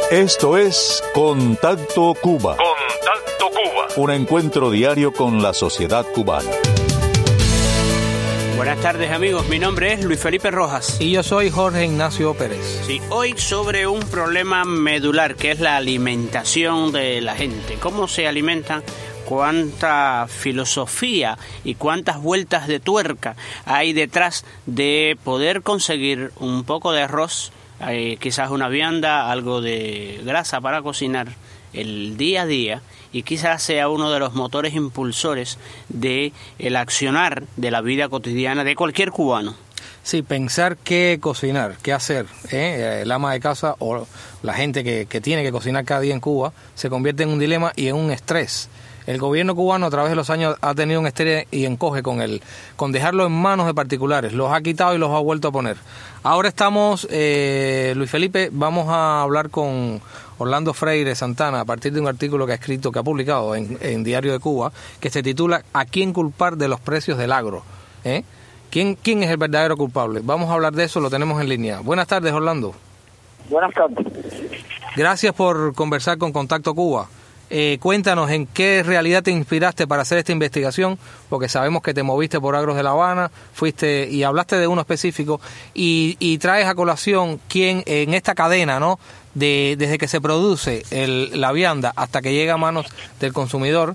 Esto es Contacto Cuba. Contacto Cuba. Un encuentro diario con la sociedad cubana. Buenas tardes, amigos. Mi nombre es Luis Felipe Rojas. Y yo soy Jorge Ignacio Pérez. Sí, hoy sobre un problema medular que es la alimentación de la gente. ¿Cómo se alimentan? Cuánta filosofía y cuántas vueltas de tuerca hay detrás de poder conseguir un poco de arroz, quizás una vianda, algo de grasa para cocinar el día a día, y quizás sea uno de los motores impulsores de el accionar de la vida cotidiana de cualquier cubano. Sí, pensar qué cocinar, qué hacer. El ama de casa o la gente que tiene que cocinar cada día en Cuba se convierte en un dilema y en un estrés. El gobierno cubano a través de los años ha tenido un estrés y encoge con dejarlo en manos de particulares. Los ha quitado y los ha vuelto a poner. Ahora estamos, Luis Felipe, vamos a hablar con Orlando Freire Santana a partir de un artículo que ha publicado en Diario de Cuba, que se titula ¿A quién culpar de los precios del agro? ¿Quién es el verdadero culpable? Vamos a hablar de eso, lo tenemos en línea. Buenas tardes, Orlando. Buenas tardes. Gracias por conversar con Contacto Cuba. Cuéntanos en qué realidad te inspiraste para hacer esta investigación, porque sabemos que te moviste por agros de La Habana, fuiste y hablaste de uno específico y traes a colación quién en esta cadena, ¿no? Desde que se produce la vianda hasta que llega a manos del consumidor,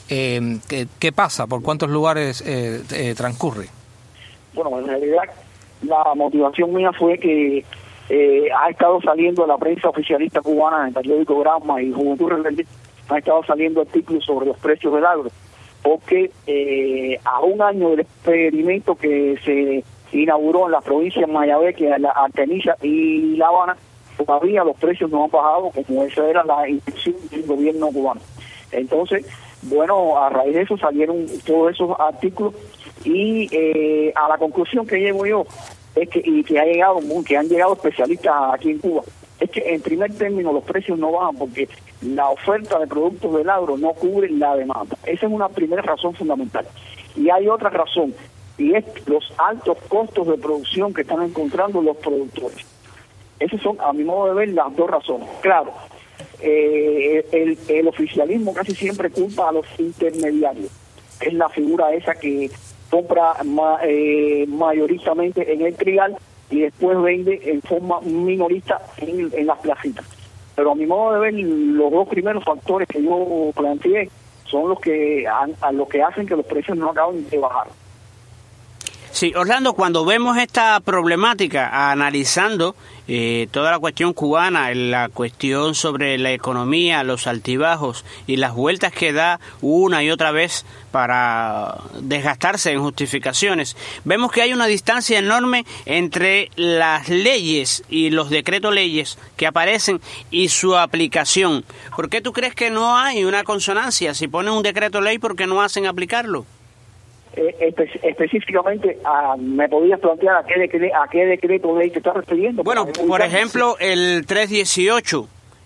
¿qué pasa? ¿Por cuántos lugares transcurre? Bueno, en realidad la motivación mía fue que ha estado saliendo la prensa oficialista cubana, en el periódico Gramma y Juventud Rebelde, han estado saliendo artículos sobre los precios del agro, porque a un año del experimento que se inauguró en las provincias de Mayabeque, Artemisa y La Habana, todavía los precios no han bajado, como esa era la intención del gobierno cubano. Entonces, bueno, a raíz de eso salieron todos esos artículos y a la conclusión que llego yo es que han llegado especialistas aquí en Cuba, es que en primer término los precios no bajan porque la oferta de productos del agro no cubre la demanda. Esa es una primera razón fundamental. Y hay otra razón, y es los altos costos de producción que están encontrando los productores. Esas son, a mi modo de ver, las dos razones. Claro, el oficialismo casi siempre culpa a los intermediarios. Es la figura esa que compra mayoritariamente en el trigal y después vende en forma minorista en las placitas. Pero a mi modo de ver, los dos primeros factores que yo planteé son los que hacen que los precios no acaben de bajar. Sí, Orlando, cuando vemos esta problemática, analizando toda la cuestión cubana, la cuestión sobre la economía, los altibajos y las vueltas que da una y otra vez para desgastarse en justificaciones, vemos que hay una distancia enorme entre las leyes y los decretos leyes que aparecen y su aplicación. ¿Por qué tú crees que no hay una consonancia? Si ponen un decreto ley, ¿por qué no hacen aplicarlo? Específicamente, ¿me podías plantear a qué decreto ley te estás refiriendo? Bueno, por ejemplo, el 318,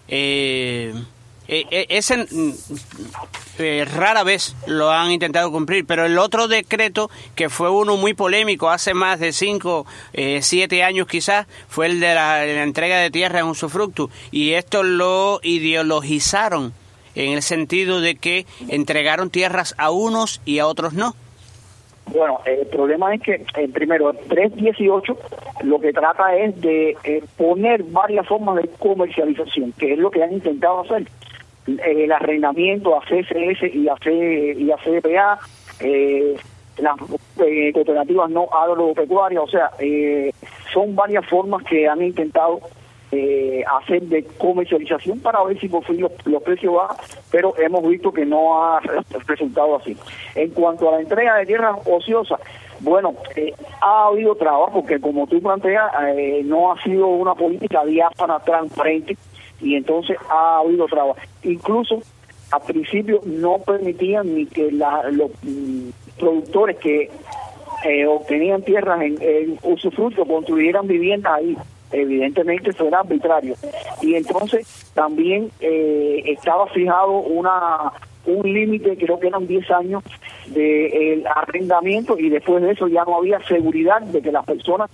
ese rara vez lo han intentado cumplir, pero el otro decreto, que fue uno muy polémico hace más de 5, 7 años quizás, fue el de la entrega de tierra en usufructo, y esto lo ideologizaron en el sentido de que entregaron tierras a unos y a otros no. Bueno, el problema es que, primero, el 318 lo que trata es de poner varias formas de comercialización, que es lo que han intentado hacer. El arrendamiento a CCS y a CDPA, las cooperativas no agropecuarias, o sea, son varias formas que han intentado hacer de comercialización para ver si por fin los precios bajan, pero hemos visto que no ha resultado así. En cuanto a la entrega de tierras ociosas, bueno, ha habido trabajo, porque como tú planteas, no ha sido una política diáfana, transparente, y entonces ha habido trabajo. Incluso al principio no permitían ni que los productores que obtenían tierras en usufructo construyeran viviendas ahí. Evidentemente eso era arbitrario. Y entonces también estaba fijado un límite, creo que eran 10 años de el arrendamiento, y después de eso ya no había seguridad de que las personas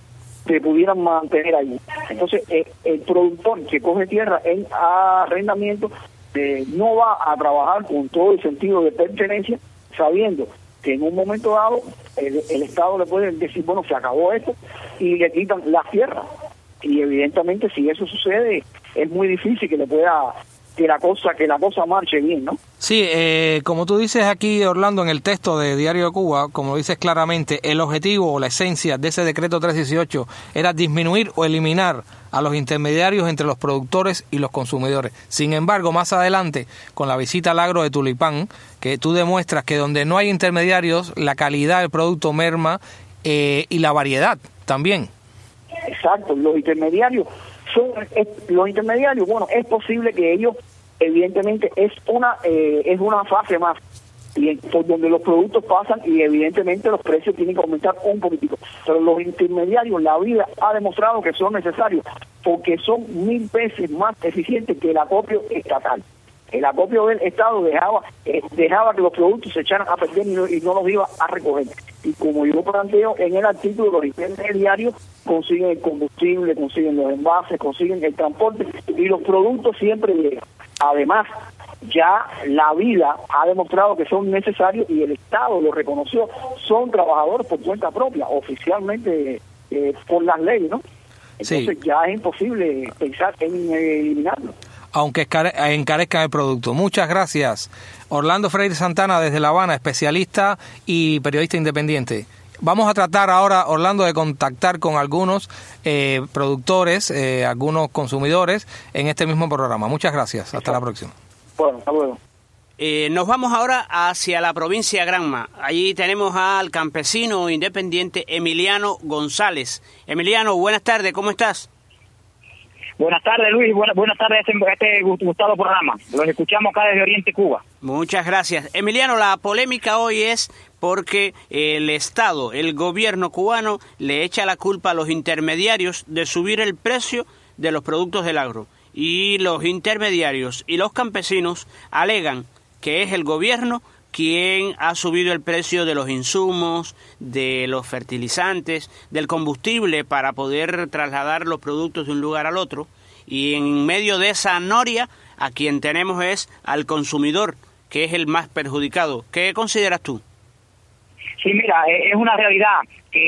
se pudieran mantener allí. Entonces, el productor que coge tierra en arrendamiento no va a trabajar con todo el sentido de pertenencia, sabiendo que en un momento dado el Estado le puede decir, bueno, se acabó esto, y le quitan las tierras. Y evidentemente, si eso sucede, es muy difícil que la cosa marche bien, ¿no? Sí, como tú dices aquí, Orlando, en el texto de Diario de Cuba, como dices claramente, el objetivo o la esencia de ese decreto 318 era disminuir o eliminar a los intermediarios entre los productores y los consumidores. Sin embargo, más adelante, con la visita al agro de Tulipán, que tú demuestras que donde no hay intermediarios, la calidad del producto merma y la variedad también. Exacto, los intermediarios, bueno, es posible que ellos, evidentemente, es una fase más y por donde los productos pasan y evidentemente los precios tienen que aumentar un poquitico, pero los intermediarios, la vida ha demostrado que son necesarios porque son 1000 veces más eficientes que el acopio estatal. El acopio del Estado dejaba que los productos se echaran a perder y no los iba a recoger. Y como yo planteo en el artículo, los intermediarios consiguen el combustible, consiguen los envases, consiguen el transporte y los productos siempre llegan. Además, ya la vida ha demostrado que son necesarios y el Estado lo reconoció. Son trabajadores por cuenta propia, oficialmente por las leyes, ¿no? Entonces ya es imposible pensar en eliminarlo, aunque encarezcan el producto. Muchas gracias. Orlando Freire Santana desde La Habana, especialista y periodista independiente. Vamos a tratar ahora, Orlando, de contactar con algunos productores, algunos consumidores en este mismo programa. Muchas gracias. Hasta la próxima. Bueno, hasta luego. Nos vamos ahora hacia la provincia de Granma. Allí tenemos al campesino independiente Emiliano González. Emiliano, buenas tardes, ¿cómo estás? Buenas tardes, Luis. Buenas tardes a este gustado programa. Los escuchamos acá desde Oriente, Cuba. Muchas gracias. Emiliano, la polémica hoy es porque el Estado, el gobierno cubano, le echa la culpa a los intermediarios de subir el precio de los productos del agro. Y los intermediarios y los campesinos alegan que es el gobierno quien ha subido el precio de los insumos, de los fertilizantes, del combustible para poder trasladar los productos de un lugar al otro. Y en medio de esa noria, a quien tenemos es al consumidor, que es el más perjudicado. ¿Qué consideras tú? Sí, mira, es una realidad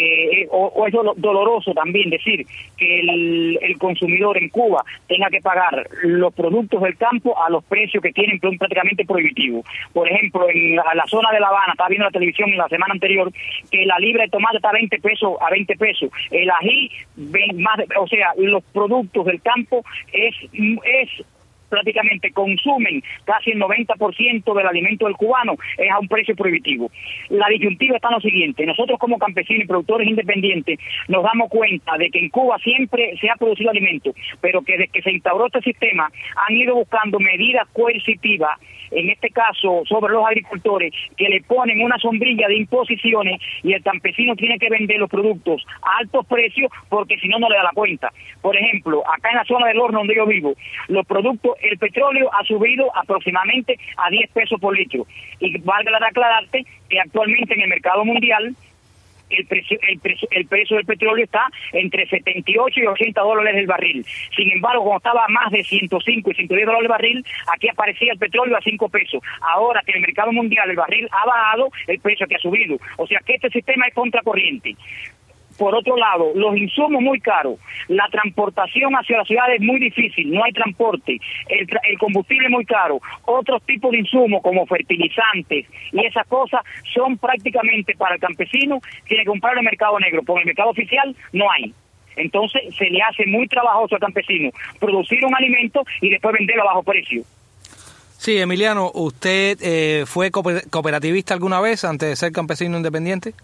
o es doloroso también decir que el consumidor en Cuba tenga que pagar los productos del campo a los precios que tienen prácticamente prohibitivos. Por ejemplo, en la zona de La Habana, estaba viendo la televisión en la semana anterior, que la libra de tomate está a 20 pesos, el ají, o sea, los productos del campo es prácticamente consumen casi el 90% del alimento del cubano, es a un precio prohibitivo. La disyuntiva está en lo siguiente: nosotros como campesinos y productores independientes nos damos cuenta de que en Cuba siempre se ha producido alimento, pero que desde que se instauró este sistema han ido buscando medidas coercitivas, en este caso sobre los agricultores, que le ponen una sombrilla de imposiciones y el campesino tiene que vender los productos a altos precios porque si no, no le da la cuenta. Por ejemplo, acá en la zona del Horno donde yo vivo, los productos, el petróleo ha subido aproximadamente a 10 pesos por litro. Y valga aclararte que actualmente en el mercado mundial el precio del petróleo está entre 78 y 80 dólares el barril. Sin embargo, cuando estaba a más de 105 y 110 dólares el barril, aquí aparecía el petróleo a 5 pesos. Ahora que en el mercado mundial el barril ha bajado, el precio que ha subido. O sea que este sistema es contracorriente. Por otro lado, los insumos muy caros, la transportación hacia las ciudades es muy difícil, no hay transporte, el combustible muy caro, otros tipos de insumos como fertilizantes y esas cosas son prácticamente para el campesino, tiene que comprar en el mercado negro, porque en el mercado oficial no hay. Entonces se le hace muy trabajoso al campesino producir un alimento y después venderlo a bajo precio. Sí, Emiliano, ¿usted fue cooperativista alguna vez antes de ser campesino independiente?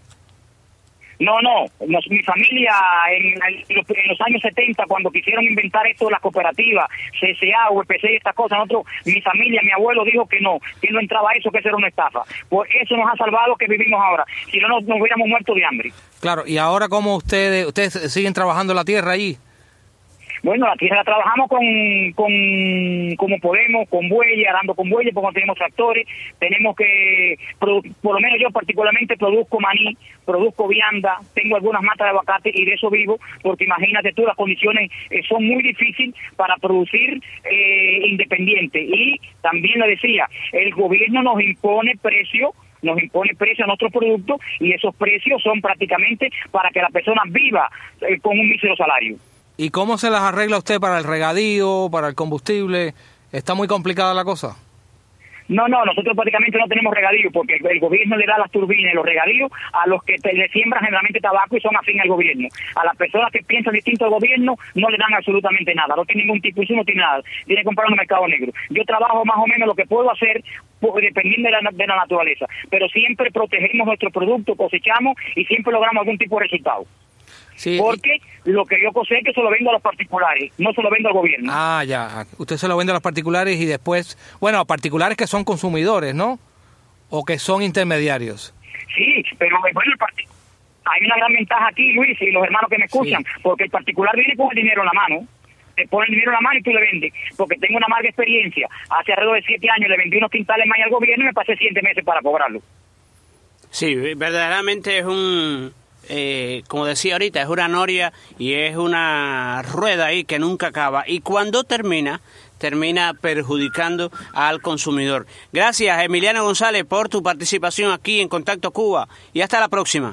No, mi familia en los años 70, cuando quisieron inventar esto de las cooperativas, CSA, UPC y estas cosas, mi familia, mi abuelo dijo que no entraba a eso, que eso era una estafa. Por eso nos ha salvado que vivimos ahora, si no nos hubiéramos muerto de hambre. Claro, y ahora ¿cómo ustedes siguen trabajando la tierra allí? Bueno, la tierra la trabajamos como podemos, con bueyes, arando con bueyes, porque no tenemos tractores. Tenemos que, por lo menos yo particularmente produzco maní, produzco vianda, tengo algunas matas de aguacate y de eso vivo, porque imagínate tú, las condiciones son muy difíciles para producir independiente. Y también le decía, el gobierno nos impone precios a nuestros productos, y esos precios son prácticamente para que la persona viva con un mísero salario. ¿Y cómo se las arregla usted para el regadío, para el combustible? ¿Está muy complicada la cosa? No, nosotros prácticamente no tenemos regadío, porque el gobierno le da las turbinas y los regadíos a los que le siembran generalmente tabaco y son afín al gobierno. A las personas que piensan distinto al gobierno no le dan absolutamente nada, no tiene ningún tipo, no tiene nada, tiene que comprar en el mercado negro. Yo trabajo más o menos lo que puedo hacer dependiendo de la naturaleza, pero siempre protegemos nuestro producto, cosechamos y siempre logramos algún tipo de resultado. Sí, porque lo que yo cosecho se lo vendo a los particulares, no se lo vendo al gobierno. Ah, ya. Usted se lo vende a los particulares y después, bueno, a particulares que son consumidores, ¿no? O que son intermediarios. Sí, pero bueno, hay una gran ventaja aquí, Luis, y los hermanos que me escuchan, sí, porque el particular viene con el dinero en la mano. Te pone el dinero en la mano y tú le vendes. Porque tengo una amarga experiencia. Hace alrededor de 7 años le vendí unos quintales más al gobierno y me pasé 7 meses para cobrarlo. Sí, verdaderamente es como decía ahorita, es una noria y es una rueda ahí que nunca acaba. Y cuando termina perjudicando al consumidor. Gracias, Emiliano González, por tu participación aquí en Contacto Cuba. Y hasta la próxima.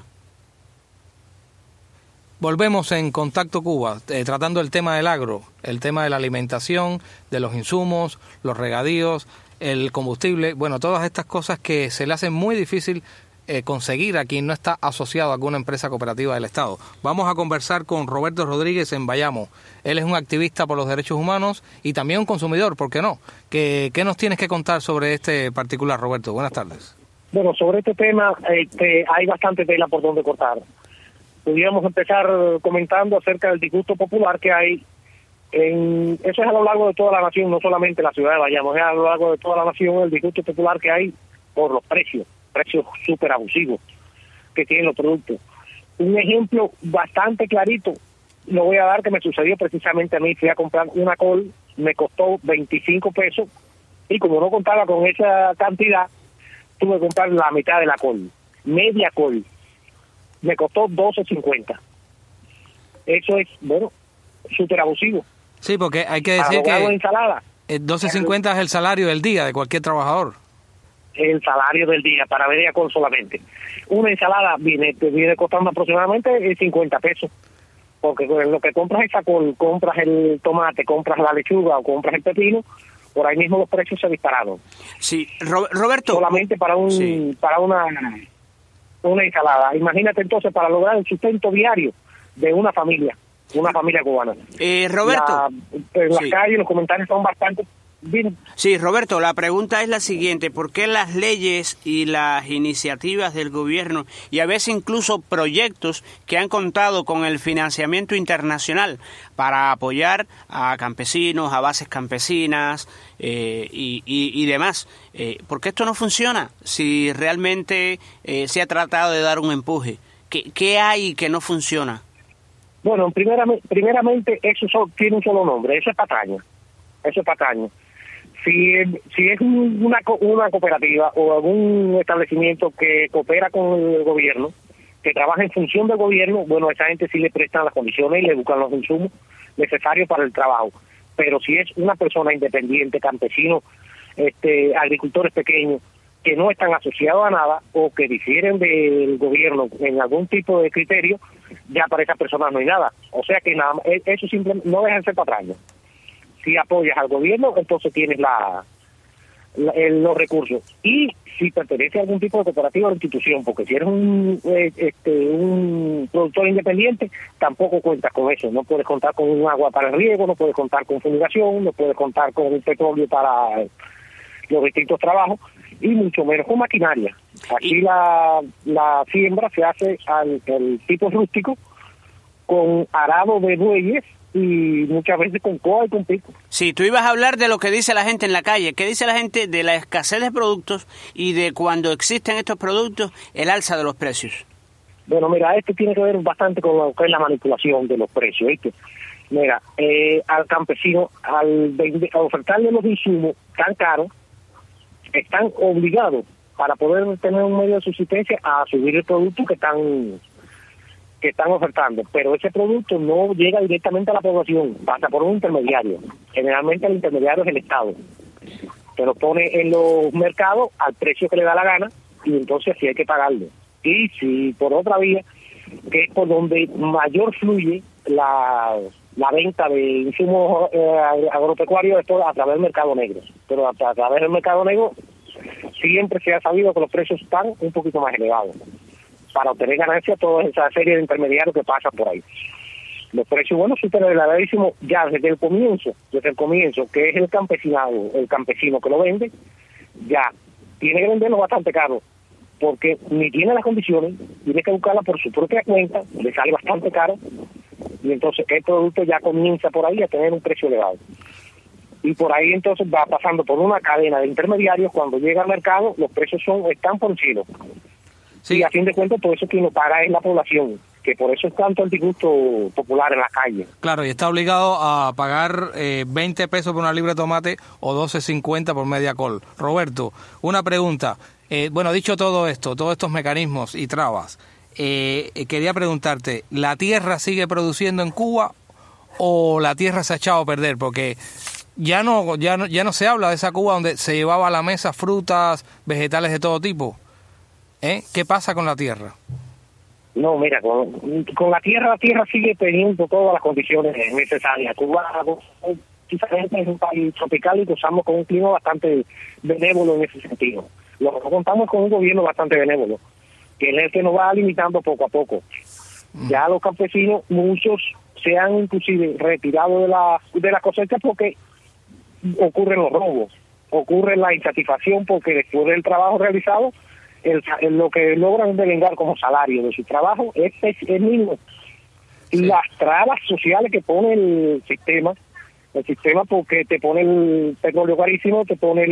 Volvemos en Contacto Cuba, tratando el tema del agro, el tema de la alimentación, de los insumos, los regadíos, el combustible, bueno, todas estas cosas que se le hacen muy difícil conseguir a quien no está asociado a alguna empresa cooperativa del Estado. Vamos a conversar con Roberto Rodríguez en Bayamo. Él es un activista por los derechos humanos y también un consumidor, ¿por qué no? ¿Qué nos tienes que contar sobre este particular, Roberto? Buenas tardes. Bueno, sobre este tema hay bastante tela por donde cortar. Pudiéramos empezar comentando acerca del disgusto popular que hay. Eso es a lo largo de toda la nación, no solamente la ciudad de Bayamo, es a lo largo de toda la nación el disgusto popular que hay por los precios súper abusivos que tienen los productos. Un ejemplo bastante clarito lo voy a dar, que me sucedió precisamente a mí. Fui a comprar una col, me costó 25 pesos y como no contaba con esa cantidad, tuve que comprar la mitad de la col, media col, me costó 12.50. Eso es, bueno, súper abusivo. Sí, porque hay que decir que 12.50 es el salario del día de cualquier trabajador. El salario del día para media col solamente. Una ensalada viene costando aproximadamente 50 pesos, porque lo que compras esa col, compras el tomate, compras la lechuga o compras el pepino, por ahí mismo los precios se dispararon. Sí, Roberto. Solamente para una ensalada. Imagínate entonces para lograr el sustento diario de una familia cubana. Roberto. En las calles los comentarios son bastante. Bien. Sí, Roberto, la pregunta es la siguiente: ¿por qué las leyes y las iniciativas del gobierno y a veces incluso proyectos que han contado con el financiamiento internacional para apoyar a campesinos, a bases campesinas y demás, por qué esto no funciona si realmente se ha tratado de dar un empuje? ¿Qué hay que no funciona? Bueno, primeramente eso tiene un solo nombre, eso es patraña. Si es una cooperativa o algún establecimiento que coopera con el gobierno, que trabaja en función del gobierno, bueno, a esa gente sí le prestan las condiciones y le buscan los insumos necesarios para el trabajo. Pero si es una persona independiente, campesino, agricultores pequeños, que no están asociados a nada o que difieren del gobierno en algún tipo de criterio, ya para esas personas no hay nada. O sea que nada, eso simplemente no deja de ser patraña. Si apoyas al gobierno, entonces tienes los recursos. Y si pertenece a algún tipo de cooperativa o institución, porque si eres un productor independiente, tampoco cuentas con eso. No puedes contar con un agua para el riego, no puedes contar con fumigación, no puedes contar con un petróleo para los distintos trabajos, y mucho menos con maquinaria. Aquí la siembra se hace el tipo rústico, con arado de bueyes, y muchas veces con coa y con pico. Sí, tú ibas a hablar de lo que dice la gente en la calle. ¿Qué dice la gente de la escasez de productos y de cuando existen estos productos, el alza de los precios? Bueno, mira, esto tiene que ver bastante con lo que es la manipulación de los precios, ¿viste? Mira, al campesino, al ofertarle los insumos tan caros, están obligados para poder tener un medio de subsistencia a subir el producto que están ofertando, pero ese producto no llega directamente a la población, pasa por un intermediario. Generalmente el intermediario es el Estado, te lo pone en los mercados al precio que le da la gana y entonces sí hay que pagarlo. Y si por otra vía, que es por donde mayor fluye la venta de insumos agropecuarios, es a través del mercado negro, pero a través del mercado negro siempre se ha sabido que los precios están un poquito más elevados para obtener ganancias toda esa serie de intermediarios que pasan por ahí. Los precios, bueno, súper elevadísimos ya desde el comienzo, que es el campesino que lo vende, ya tiene que venderlo bastante caro, porque ni tiene las condiciones, tiene que buscarla por su propia cuenta, le sale bastante caro, y entonces el producto ya comienza por ahí a tener un precio elevado. Y por ahí entonces va pasando por una cadena de intermediarios, cuando llega al mercado los precios están por el cielo. Sí. Y a fin de cuentas todo eso quien lo paga es la población, que por eso es tanto el disgusto popular en la calle. Claro, y está obligado a pagar 20 pesos por una libra de tomate o 12.50 por media col. Roberto, una pregunta. Bueno, dicho todo esto, todos estos mecanismos y trabas, quería preguntarte, ¿la tierra sigue produciendo en Cuba o la tierra se ha echado a perder? Porque ya no se habla de esa Cuba donde se llevaba a la mesa frutas, vegetales de todo tipo. ¿Qué pasa con la tierra? No, mira, con la tierra sigue teniendo todas las condiciones necesarias. Cuba quizás es un país tropical y gozamos con un clima bastante benévolo en ese sentido. Lo contamos con un gobierno bastante benévolo, que es el que nos va limitando poco a poco. Ya los campesinos, muchos se han inclusive retirado de la cosecha porque ocurren los robos, ocurre la insatisfacción porque después del trabajo realizado, lo que logran devengar como salario de su trabajo es mínimo. Y las trabas sociales que pone el sistema porque te pone el petróleo carísimo, te pone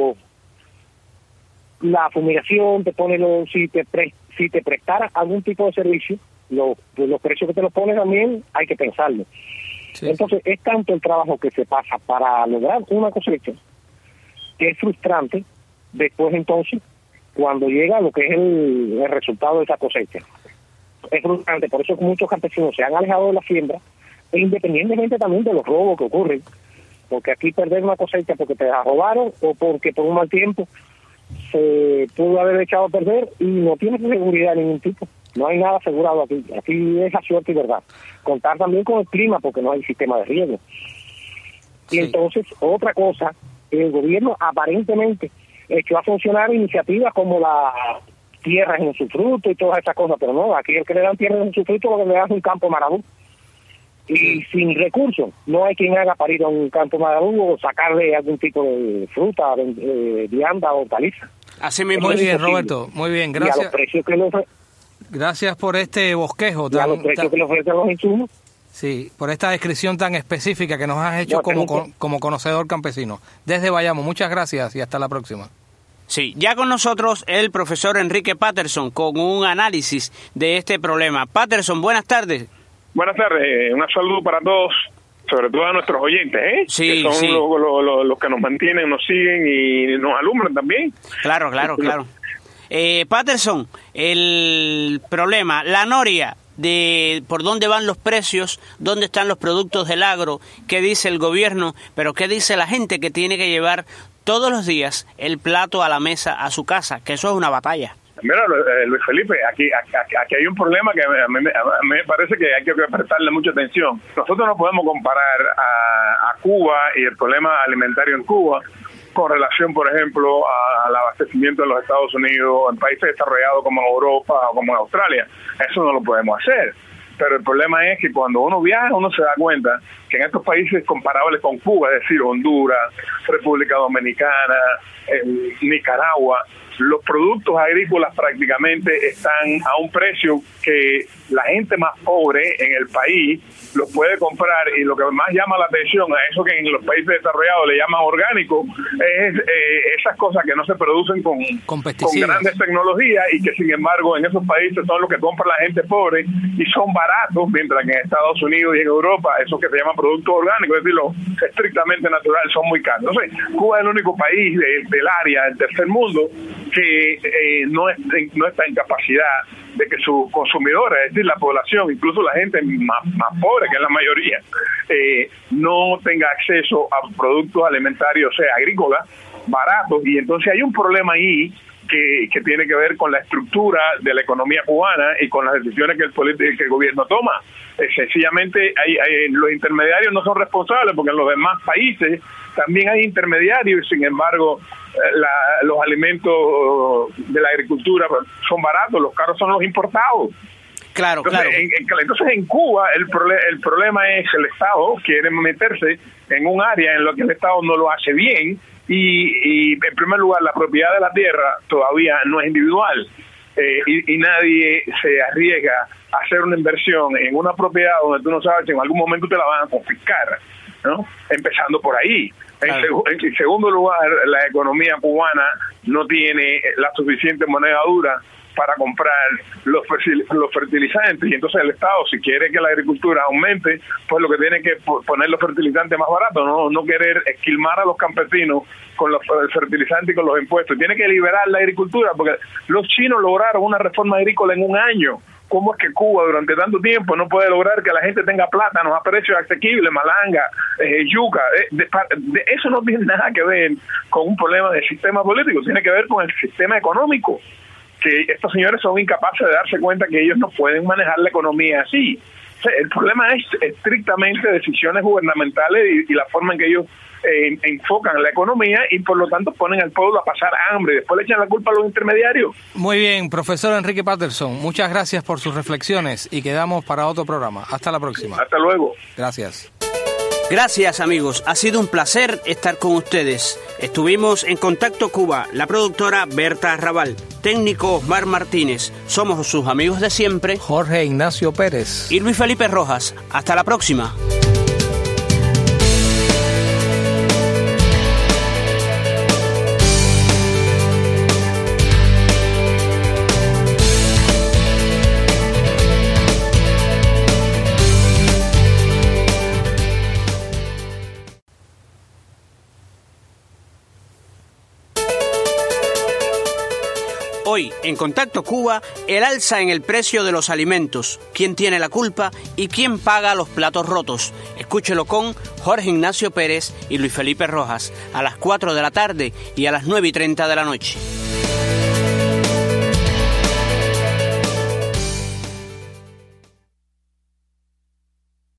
la fumigación, te pone si te prestara algún tipo de servicio, los precios que te los pone también hay que pensarlo. Sí. Entonces es tanto el trabajo que se pasa para lograr una cosecha que es frustrante después entonces cuando llega lo que es el resultado de esa cosecha. Es frustrante, por eso muchos campesinos se han alejado de la siembra, e independientemente también de los robos que ocurren, porque aquí perder una cosecha porque te la robaron o porque por un mal tiempo se pudo haber echado a perder y no tienes seguridad de ningún tipo. No hay nada asegurado aquí. Aquí es a suerte y verdad. Contar también con el clima porque no hay sistema de riego. Sí. Y entonces, otra cosa, el gobierno aparentemente echó a funcionar iniciativas como la tierras en su fruto y todas esas cosas, pero no, aquí el que le dan tierras en su fruto lo que le dan es un campo marabú. Y sin recursos, no hay quien haga para ir a un campo marabú o sacarle algún tipo de fruta, vianda o hortaliza. Así mismo. Muy bien, Roberto, muy bien, gracias. Y a los precios que le gracias por este bosquejo. Y a los precios que le ofrecen los insumos. Sí, por esta descripción tan específica que nos has hecho como conocedor campesino. Desde Bayamo, muchas gracias y hasta la próxima. Sí, ya con nosotros el profesor Enrique Patterson con un análisis de este problema. Patterson, buenas tardes. Buenas tardes, un saludo para todos, sobre todo a nuestros oyentes, Sí, que son los que nos mantienen, nos siguen y nos alumbran también. Claro. Patterson, el problema, la noria de por dónde van los precios, dónde están los productos del agro, qué dice el gobierno, pero qué dice la gente que tiene que llevar todos los días el plato a la mesa a su casa, que eso es una batalla. Mira, Luis Felipe, aquí hay un problema que a mí me parece que hay que prestarle mucha atención. Nosotros no podemos comparar a Cuba y el problema alimentario en Cuba con relación, por ejemplo, al abastecimiento de los Estados Unidos en países desarrollados como Europa o como Australia. Eso no lo podemos hacer. Pero el problema es que cuando uno viaja, uno se da cuenta que en estos países comparables con Cuba, es decir, Honduras, República Dominicana, Nicaragua, los productos agrícolas prácticamente están a un precio que la gente más pobre en el país los puede comprar, y lo que más llama la atención a eso que en los países desarrollados le llaman orgánico es esas cosas que no se producen con grandes tecnologías y que sin embargo en esos países son los que compra la gente pobre y son baratos, mientras que en Estados Unidos y en Europa esos que se llaman productos orgánicos, es decir, lo estrictamente natural, son muy caros. Entonces Cuba es el único país del área del tercer mundo que no está en capacidad de que sus consumidores, es decir, la población, incluso la gente más pobre, que es la mayoría, no tenga acceso a productos alimentarios, o sea, agrícolas, baratos. Y entonces hay un problema ahí que tiene que ver con la estructura de la economía cubana y con las decisiones que el gobierno toma. Sencillamente los intermediarios no son responsables, porque en los demás países también hay intermediarios, sin embargo los alimentos de la agricultura son baratos, los caros son los importados. Claro. Entonces en Cuba el problema es el Estado quiere meterse en un área en lo que el Estado no lo hace bien, y en primer lugar la propiedad de la tierra todavía no es individual, y nadie se arriesga a hacer una inversión en una propiedad donde tú no sabes si en algún momento te la van a confiscar, ¿no? Empezando por ahí. Claro. En segundo lugar, la economía cubana no tiene la suficiente moneda dura para comprar los fertilizantes, y entonces el Estado, si quiere que la agricultura aumente, pues lo que tiene que poner los fertilizantes más baratos, no querer esquilmar a los campesinos con los fertilizantes y con los impuestos. Tiene que liberar la agricultura, porque los chinos lograron una reforma agrícola en un año. ¿Cómo es que Cuba durante tanto tiempo no puede lograr que la gente tenga plátanos a precios asequibles, malanga, yuca? Eso no tiene nada que ver con un problema de sistema político, tiene que ver con el sistema económico, que estos señores son incapaces de darse cuenta que ellos no pueden manejar la economía así. O sea, el problema es estrictamente decisiones gubernamentales y la forma en que ellos enfocan la economía, y por lo tanto ponen al pueblo a pasar hambre y después le echan la culpa a los intermediarios. Muy bien, profesor Enrique Patterson, muchas gracias por sus reflexiones y quedamos para otro programa. Hasta la próxima. Hasta luego. Gracias. Gracias, amigos. Ha sido un placer estar con ustedes. Estuvimos en Contacto Cuba, la productora Berta Raval, técnico Osmar Martínez. Somos sus amigos de siempre, Jorge Ignacio Pérez y Luis Felipe Rojas. Hasta la próxima. Hoy, en Contacto Cuba, el alza en el precio de los alimentos, quién tiene la culpa y quién paga los platos rotos. Escúchelo con Jorge Ignacio Pérez y Luis Felipe Rojas a las 4 de la tarde y a las 9:30 de la noche.